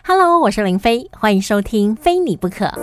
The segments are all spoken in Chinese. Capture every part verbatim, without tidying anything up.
Hello， 我是林飞，欢迎收听非你不可。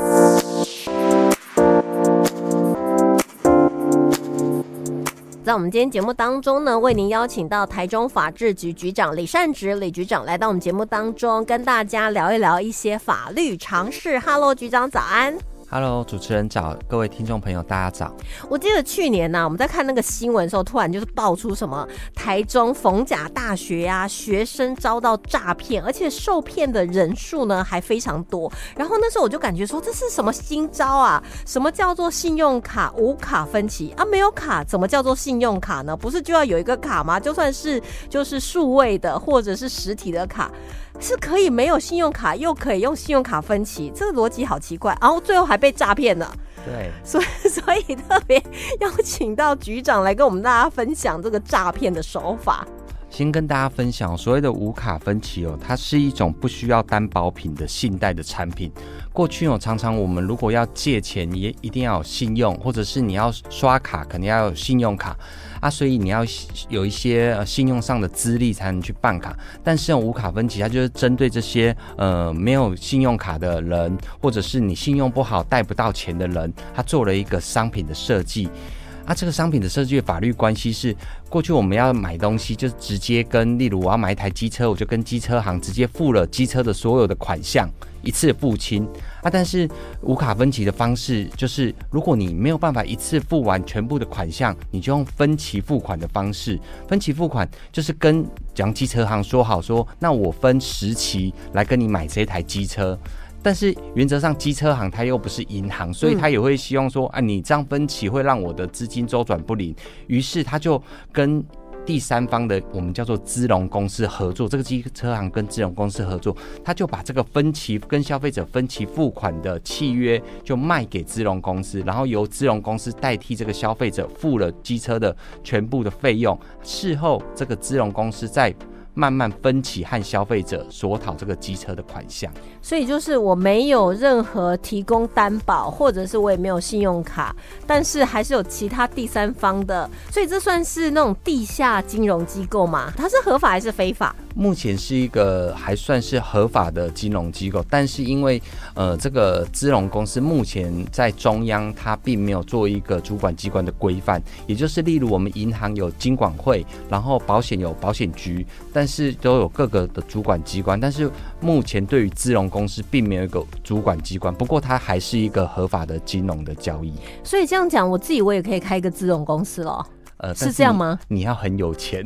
在我们今天节目当中呢，为您邀请到台中法制局局长李善植李局长来到我们节目当中，跟大家聊一聊一些法律常识。Hello， 局长早安。 Hello， 主持人早，各位听众朋友大家早。 我记得去年呢、啊，我们在看那个新闻的时候，突然就是爆出什么台中逢甲大学啊，学生遭到诈骗，而且受骗的人数呢还非常多。然后那时候我就感觉说，这是什么新招啊？什么叫做信用卡无卡分期啊？没有卡怎么叫做信用卡呢？不是就要有一个卡吗？就算是就是数位的或者是实体的卡，是可以没有信用卡又可以用信用卡分期，这个逻辑好奇怪。然后最后还被诈骗了。 对， 所以所以特别邀请到局长来跟我们大家分享这个诈骗的手法。 先跟大家分享所谓的无卡分期哦，它是一种不需要担保品的信贷的产品。过去哦，常常我们如果要借钱，也一定要有信用，或者是你要刷卡，肯定要有信用卡啊，所以你要有一些、呃、信用上的资历才能去办卡。但是无卡分期，它就是针对这些呃没有信用卡的人，或者是你信用不好贷不到钱的人，它做了一个商品的设计。啊，这个商品的设计的法律关系是，过去我们要买东西，就是直接跟，例如我要买一台机车，我就跟机车行直接付了机车的所有的款项，一次付清啊。但是无卡分期的方式，就是如果你没有办法一次付完全部的款项，你就用分期付款的方式。分期付款就是跟讲机车行说好说，那我分十期来跟你买这台机车。但是原则上机车行它又不是银行，所以他也会希望说、嗯、啊，你这样分期会让我的资金周转不灵，于是他就跟第三方的我们叫做资融公司合作，这个机车行跟资融公司合作，他就把这个分期跟消费者分期付款的契约就卖给资融公司，然后由资融公司代替这个消费者付了机车的全部的费用，事后这个资融公司再慢慢分期和消费者索讨这个机车的款项。 所以就是我没有任何提供担保，或者是我也没有信用卡，但是还是有其他第三方的，所以这算是那种地下金融机构吗？它是合法还是非法？ 目前是一个还算是合法的金融机构，但是因为呃这个资融公司目前在中央它并没有做一个主管机关的规范，也就是例如我们银行有金管会，然后保险有保险局，但是都有各个的主管机关，但是目前对于资融公司并没有一个主管机关，不过它还是一个合法的金融的交易。 所以这样讲，我自己我也可以开一个资融公司了。呃，是这样吗？ 你要很有钱，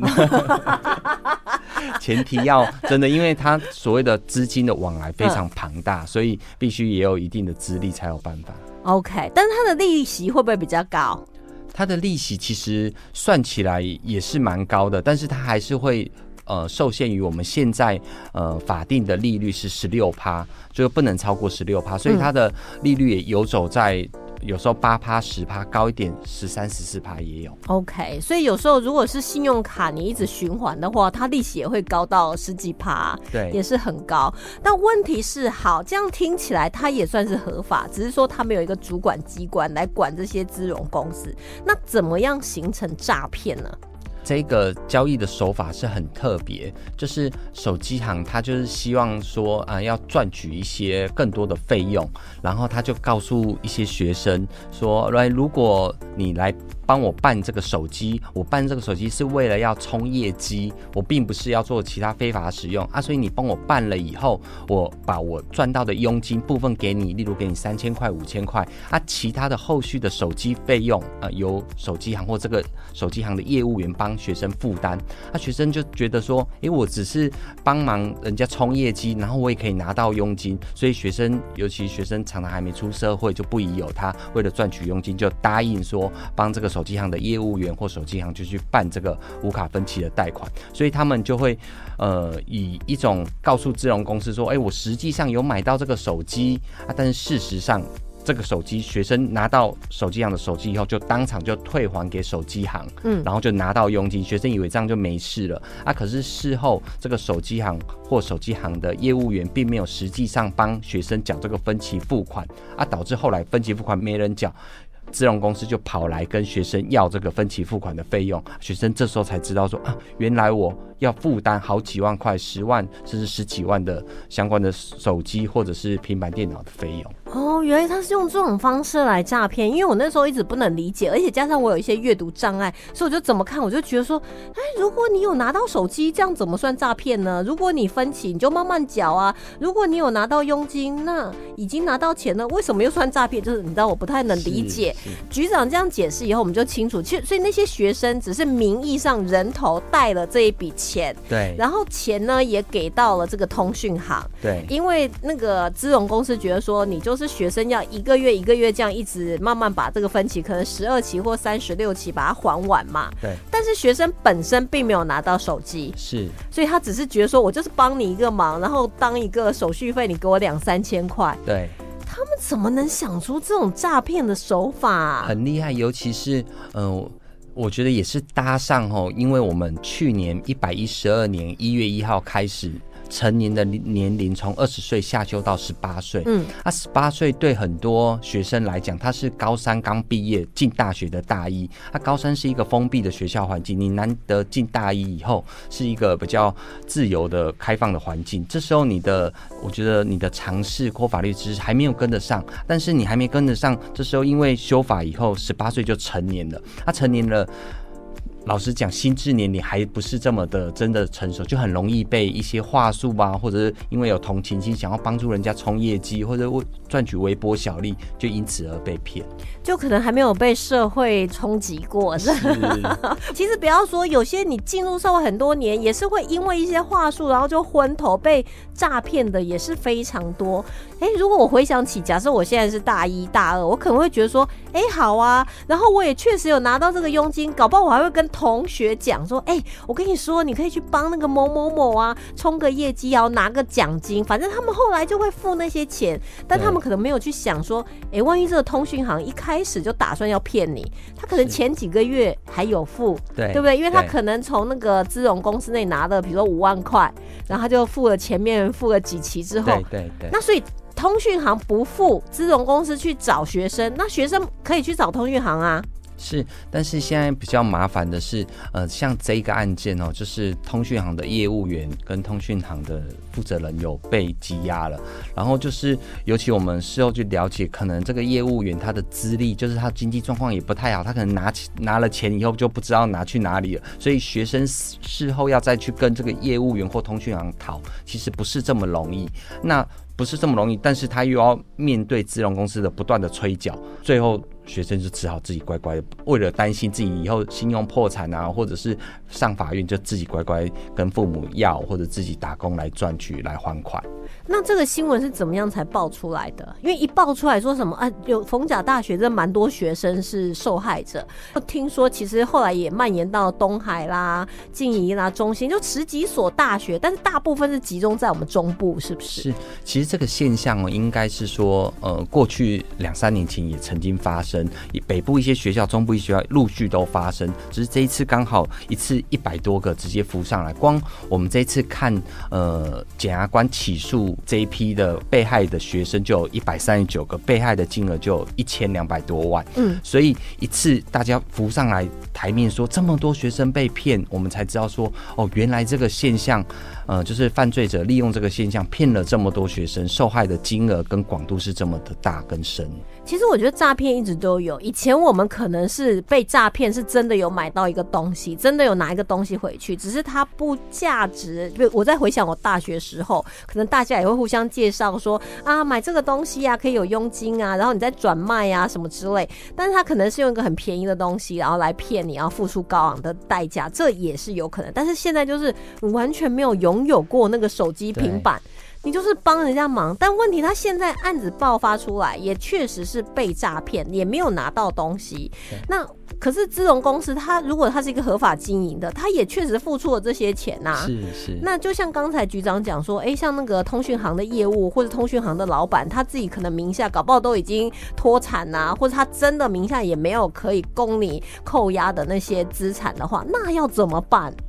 前提要真的，因为它所谓的资金的往来非常庞大、嗯，所以必须也有一定的资历才有办法。 OK， 但是它的利息会不会比较高？ 它的利息其实算起来也是蛮高的，但是它还是会呃受限于我们现在呃法定的利率是 百分之十六， 就不能超过 百分之十六， 所以它的利率也游走在。有时候 百分之八、百分之十 高一点 百分之十三、十四 也有。 OK， 所以有时候如果是信用卡你一直循环的话，它利息也会高到十几趴， 对， 也是很高。但问题是，好，这样听起来它也算是合法，只是说它没有一个主管机关来管这些资融公司。那怎么样形成诈骗呢？ 这个交易的手法是很特别，就是手机行他就是希望说啊、呃，要赚取一些更多的费用，然后他就告诉一些学生说，来，如果你来帮我办这个手机，我办这个手机是为了要冲业绩，我并不是要做其他非法使用啊，所以你帮我办了以后，我把我赚到的佣金部分给你，例如给你三千块、五千块啊，其他的后续的手机费用啊、呃，由手机行或这个手机行的业务员帮学生负担。啊，学生就觉得说，诶，我只是帮忙人家冲业绩，然后我也可以拿到佣金，所以学生，尤其学生常常还没出社会，就不疑有他，为了赚取佣金，就答应说帮这个手机行的业务员或手机行就去办这个无卡分期的贷款，所以他们就会呃以一种告诉资融公司说，哎，我实际上有买到这个手机啊，但是事实上这个手机学生拿到手机行的手机以后，就当场就退还给手机行，嗯，然后就拿到佣金，学生以为这样就没事了啊，可是事后这个手机行或手机行的业务员并没有实际上帮学生缴这个分期付款啊，导致后来分期付款没人缴。 资融公司就跑来跟学生要这个分期付款的费用，学生这时候才知道说啊，原来我要负担好几万块、十万甚至十几万的相关的手机或者是平板电脑的费用。 哦，原来他是用这种方式来诈骗，因为我那时候一直不能理解，而且加上我有一些阅读障碍，所以我就怎么看我就觉得说，哎，如果你有拿到手机，这样怎么算诈骗呢？如果你分期，你就慢慢缴啊；如果你有拿到佣金，那已经拿到钱了，为什么又算诈骗？就是你知道我不太能理解。局长这样解释以后，我们就清楚，其实所以那些学生只是名义上人头带了这一笔钱， 对， 然后钱呢也给到了这个通讯行， 对， 因为那个资融公司觉得说，你就是学生要一个月一个月这样一直慢慢把这个分期，可能十二期或三十六期把它还完嘛。 对。 但是学生本身并没有拿到手机， 是， 所以他只是觉得说，我就是帮你一个忙，然后当一个手续费，你给我两三千块。 对。 他们怎么能想出这种诈骗的手法啊？ 很厉害，尤其是嗯、呃。我觉得也是搭上哦，因为我们去年一百一十二年一月一号开始，成年的年龄从二十岁下修到十八岁。嗯，那十八岁对很多学生来讲，他是高三刚毕业进大学的大一。那高三是一个封闭的学校环境，你难得进大一以后是一个比较自由的开放的环境。这时候你的，我觉得你的常识或法律知识还没有跟得上，但是你还没跟得上，这时候因为修法以后，十八岁就成年了。他成年了。老实讲，心智年龄还不是这么的真的成熟，就很容易被一些话术啊，或者是因为有同情心，想要帮助人家冲业绩，或者赚取微薄小利，就因此而被骗。 就可能还没有被社会冲击过。是其实不要说，有些你进入社会很多年，也是会因为一些话术，然后就昏头被诈骗的，也是非常多。哎，如果我回想起，假设我现在是大一大二，我可能会觉得说，哎，好啊，然后我也确实有拿到这个佣金，搞不好我还会跟同学讲说，哎，我跟你说，你可以去帮那个某某某啊冲个业绩，然后拿个奖金，反正他们后来就会付那些钱，但他们可能没有去想说，哎，万一这个通讯行一开始就打算要骗你，他可能前几个月还有付，对对不对？因为他可能从那个资融公司内拿了，比如说五万块，然后他就付了前面付了几期之后， 对对对， 那所以通讯行不付，资融公司去找学生，那学生可以去找通讯行啊。 是，但是现在比较麻烦的是，呃，像这一个案件哦，就是通讯行的业务员跟通讯行的负责人有被羁押了。然后就是，尤其我们事后去了解，可能这个业务员他的资历，就是他经济状况也不太好，他可能拿拿了钱以后就不知道拿去哪里了，所以学生事后要再去跟这个业务员或通讯行讨，其实不是这么容易。那不是这么容易，但是他又要面对资融公司的不断的催缴，最后学生就只好自己乖乖的，为了担心自己以后信用破产啊，或者是上法院，就自己乖乖跟父母要，或者自己打工来赚取来还款。 那这个新闻是怎么样才爆出来的？因为一爆出来说什么啊，有逢甲大学这蛮多学生是受害者，听说其实后来也蔓延到东海啦、静宜啦、中兴，就十几所大学，但是大部分是集中在我们中部，是不是？ 是，其实这个现象哦，应该是说，呃，过去两三年前也曾经发生，北部一些学校、中部一些学校陆续都发生，只是这一次刚好一次一百多个直接浮上来。光我们这一次看，呃，检察官起诉这一批的被害的学生就有一百三十九个，被害的金额就有一千两百多万。嗯，所以一次大家浮上来台面说这么多学生被骗，我们才知道说，哦，原来这个现象，呃，就是犯罪者利用这个现象骗了这么多学生，受害的金额跟广度是这么的大跟深。 其实我觉得诈骗一直都有，以前我们可能是被诈骗，是真的有买到一个东西，真的有拿一个东西回去，只是它不价值。我在回想我大学时候，可能大家也会互相介绍说啊，买这个东西啊可以有佣金啊，然后你再转卖啊什么之类，但是他可能是用一个很便宜的东西，然后来骗你，然后付出高昂的代价，这也是有可能。但是现在就是你完全没有拥有过那个手机平板，你就是帮人家忙，但问题他现在案子爆发出来，也确实是被诈骗，也没有拿到东西。那可是资融公司，他如果他是一个合法经营的，他也确实付出了这些钱呐、啊。 是是。 那就像刚才局长讲说，哎、欸，像那个通讯行的业务或者通讯行的老板，他自己可能名下搞不好都已经脱产呐、啊，或者他真的名下也没有可以供你扣押的那些资产的话，那要怎么办？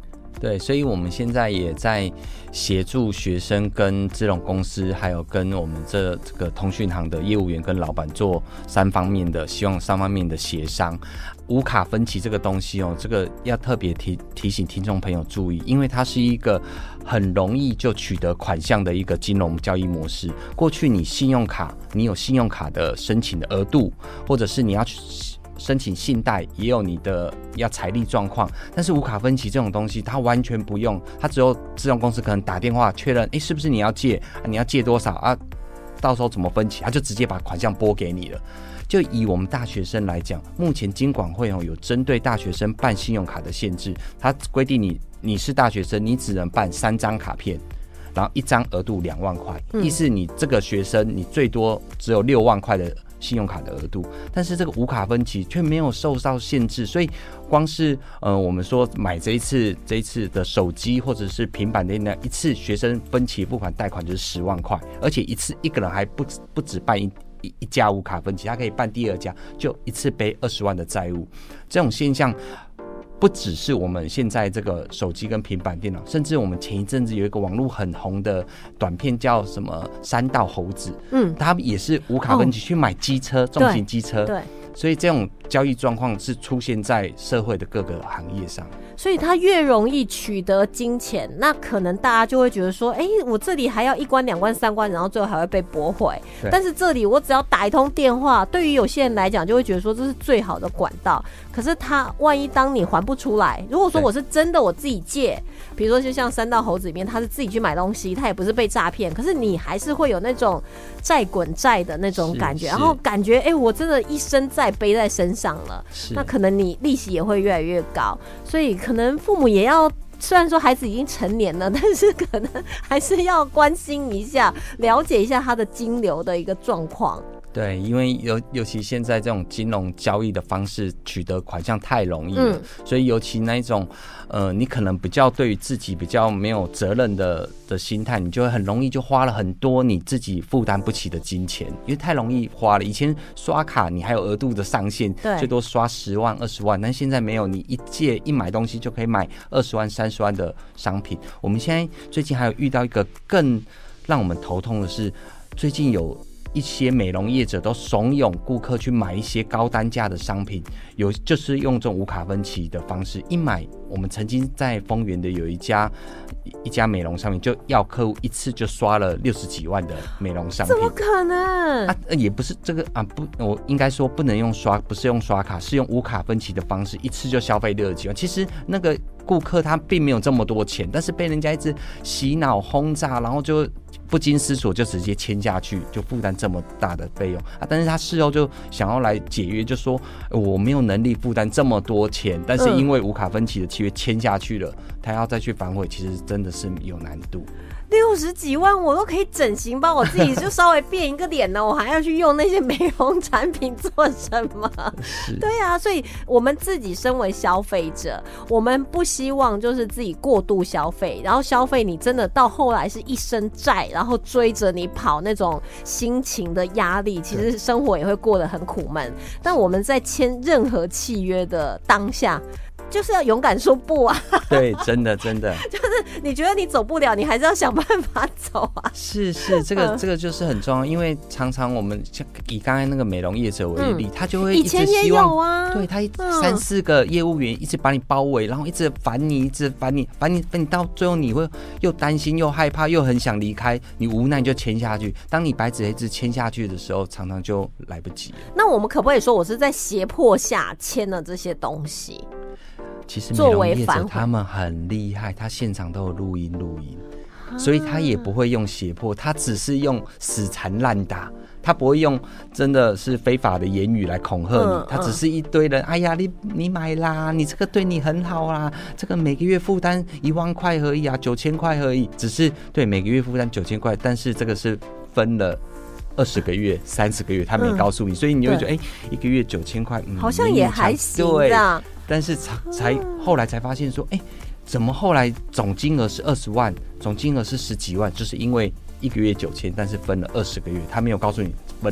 对，所以我们现在也在协助学生跟资融公司，还有跟我们这这个通讯行的业务员跟老板做三方面的，希望三方面的协商。无卡分期这个东西哦，这个要特别提提醒听众朋友注意，因为它是一个很容易就取得款项的一个金融交易模式。过去你信用卡，你有信用卡的申请的额度，或者是你要去申请信贷，也有你的要财力状况，但是无卡分期这种东西，它完全不用，它只有资融公司可能打电话确认，哎，是不是你要借、啊，你要借多少啊？到时候怎么分期，他就直接把款项拨给你了。就以我们大学生来讲，目前金管会有针对大学生办信用卡的限制，它规定你你是大学生，你只能办三张卡片。然后一张额度两万块，嗯、意思你这个学生你最多只有六万块的信用卡的额度，但是这个无卡分期却没有受到限制，所以光是呃我们说买这一次这一次的手机或者是平板电脑一次学生分期付款贷款就是十万块，而且一次一个人还不不止办一一一家无卡分期，他可以办第二家，就一次背二十万的债务，这种现象。不只是我们现在这个手机跟平板电脑，甚至我们前一阵子有一个网络很红的短片叫什么山道猴子，嗯，他们也是无卡分期去买机车、哦、重型机车，对，所以这种交易状况是出现在社会的各个行业上。 所以他越容易取得金钱，那可能大家就会觉得说，哎、欸，我这里还要一关两关三关，然后最后还会被驳回。但是这里我只要打一通电话，对于有些人来讲就会觉得说这是最好的管道。可是他万一当你还不出来，如果说我是真的我自己借，比如说就像山道猴子里面他是自己去买东西，他也不是被诈骗，可是你还是会有那种债滚债的那种感觉，然后感觉哎、欸，我真的一身债背在身上了，那可能你利息也会越来越高，所以可能父母也要，虽然说孩子已经成年了，但是可能还是要关心一下，了解一下他的金流的一个状况。 对，因为尤尤其现在这种金融交易的方式取得款项太容易了，嗯、所以尤其那一种呃，你可能比较对于自己比较没有责任的的心态，你就会很容易就花了很多你自己负担不起的金钱，因为太容易花了。以前刷卡你还有额度的上限，最多刷十万、二十万，但现在没有，你一借一买东西就可以买二十万、三十万的商品。我们现在最近还有遇到一个更让我们头痛的是，最近有一些美容业者都怂恿顾客去买一些高单价的商品，有就是用这种无卡分期的方式，一买我们曾经在丰原的有一家一家美容商品，就要客户一次就刷了六十几万的美容商品， 怎么可能？ 啊，也不是这个啊，不，我应该说不能用刷，不是用刷卡，是用无卡分期的方式，一次就消费六十几万。其实那个顾客他并没有这么多钱，但是被人家一直洗脑轰炸，然后就不经思索就直接签下去，就负担这么大的费用啊！但是他事后就想要来解约，就说我没有能力负担这么多钱，但是因为无卡分期的契约签下去了，他要再去反悔，其实真的是有难度。 六十几万我都可以整形，帮我自己就稍微变一个脸呢，我还要去用那些美容产品做什么？对啊，所以我们自己身为消费者，我们不希望就是自己过度消费，然后消费你真的到后来是一身债，然后追着你跑那种心情的压力，其实生活也会过得很苦闷。但我们在签任何契约的当下，就是要勇敢说不啊！ 对，真的真的， 就是你觉得你走不了，你还是要想办法走啊！ 是是，这个、嗯、这个就是很重要，因为常常我们以刚才那个美容业者为例，嗯、他就会一直希望，以前也有啊，对他三四个业务员一直把你包围，然后一直烦你，一直烦你，烦你，烦你到最后你会又担心又害怕，又很想离开，你无奈就签下去。当你白纸黑字签下去的时候，常常就来不及了。 那我们可不可以说，我是在胁迫下签了这些东西？ 其实美容业者他们很厉害，他现场都有录音录音，所以他也不会用胁迫，他只是用死缠烂打，他不会用真的是非法的言语来恐吓你，嗯、他只是一堆人，哎呀，你你买啦，你这个对你很好啦，这个每个月负担一万块而已啊，九千块而已，只是对每个月负担九千块，但是这个是分了二十个月、三十个月，他没告诉你，嗯、所以你就会觉得，哎、欸，一个月九千块，嗯， 好像也还行这样。 但是才才后来才发现说，哎、欸，怎么后来总金额是二十万，总金额是十几万，就是因为一个月九千，但是分了二十个月，他没有告诉你分了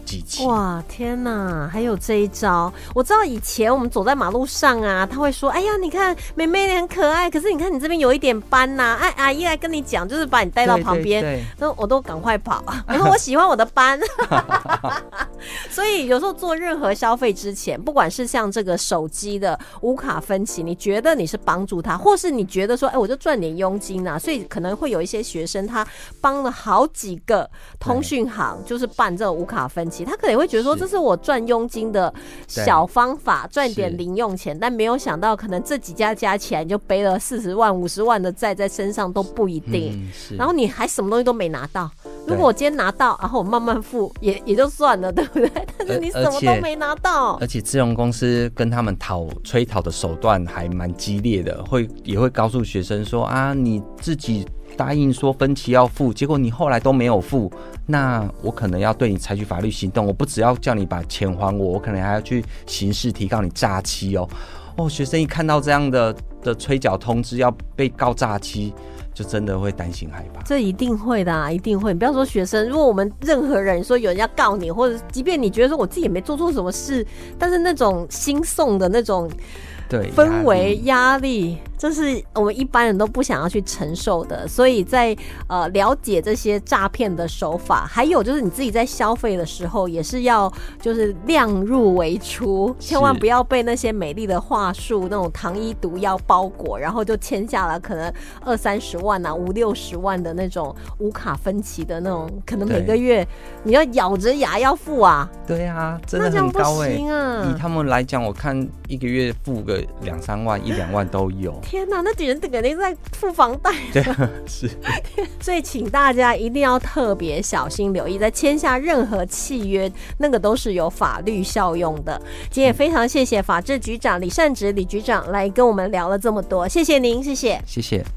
机器。 哇，天哪，还有这一招！我知道以前我们走在马路上啊，他会说：“哎呀，你看妹妹你很可爱，可是你看你这边有一点斑呐、啊。”哎，阿姨来跟你讲，就是把你带到旁边，那我都赶快跑。我说我喜欢我的斑。所以有时候做任何消费之前，不管是像这个手机的无卡分期，你觉得你是帮助他，或是你觉得说，哎，我就赚点佣金啊，所以可能会有一些学生他帮了好几个通讯行，就是办这种无卡分期，他可能会觉得说这是我赚佣金的小方法，赚点零用钱，但没有想到可能这几家加起来你就背了四十万、五十万的债在身上都不一定、嗯，然后你还什么东西都没拿到。如果我今天拿到，然后我慢慢付，也也就算了，对不对？但是你什么都没拿到， 而且智融公司跟他们讨催讨的手段还蛮激烈的，会也会告诉学生说啊，你自己答应说分期要付，结果你后来都没有付，那我可能要对你采取法律行动。我不只要叫你把钱还我，我可能还要去刑事提告你诈欺哦。哦，学生一看到这样的的催缴通知要被告诈欺，就真的会担心害怕。 这一定会的啊，一定会。你不要说学生，如果我们任何人说有人要告你，或者即便你觉得说我自己也没做错什么事，但是那种心送的那种对氛围压力，这是我们一般人都不想要去承受的。所以在呃了解这些诈骗的手法，还有就是你自己在消费的时候，也是要就是量入为出，千万不要被那些美丽的话术、那种糖衣毒药包裹，然后就签下了可能二三十万啊、五六十万的那种无卡分期的那种，可能每个月你要咬着牙要付啊。 对啊，真的很高哎、欸。 那这样不行啊！ 以他们来讲，我看一个月付个两三万、一两万都有。 天哪，那几人肯定在付房贷。 对，是。 所以请大家一定要特别小心留意，在签下任何契约，那个都是有法律效用的。今天也非常谢谢法制局长李善植李局长来跟我们聊了这么多，谢谢您，谢谢， 谢谢。